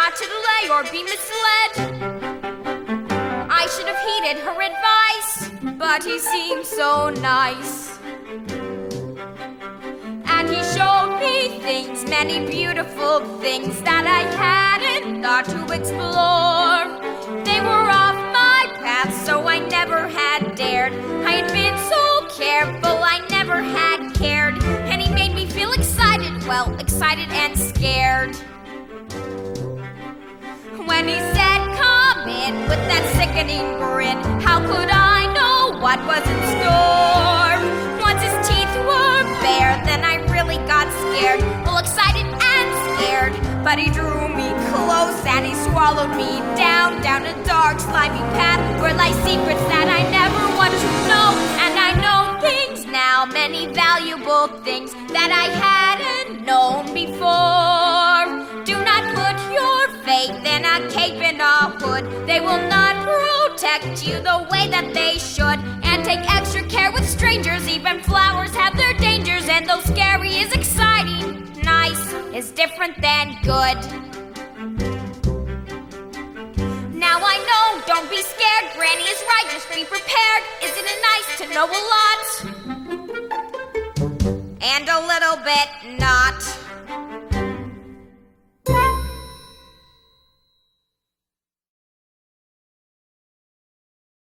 not to delay or be misled. I should have heeded her advice, but he seemed so nice. And he showed me things, many beautiful things that I hadn't thought to explore. They were off my path, so I never had dared. I had been so careful, I never had cared. And he made me feel excited, well, excited and scared. When he said, "Come in," with that sickening grin, how could I know what was in store? Once his teeth were bare, then I really got scared, well, excited and scared. But he drew me close and he swallowed me down a dark, slimy path where lie secrets that I never wanted to know. And I know things now, many valuable things that I hadn't known before. Do not put your faith in a cape and a hood. They will not protect you the way that they should. And take extra care with strangers, even flowers have their dangers. And though scary is exciting, nice is different than good. Now I know, don't be scared, Granny is right, just be prepared. Isn't it nice to know a lot? And a little bit not.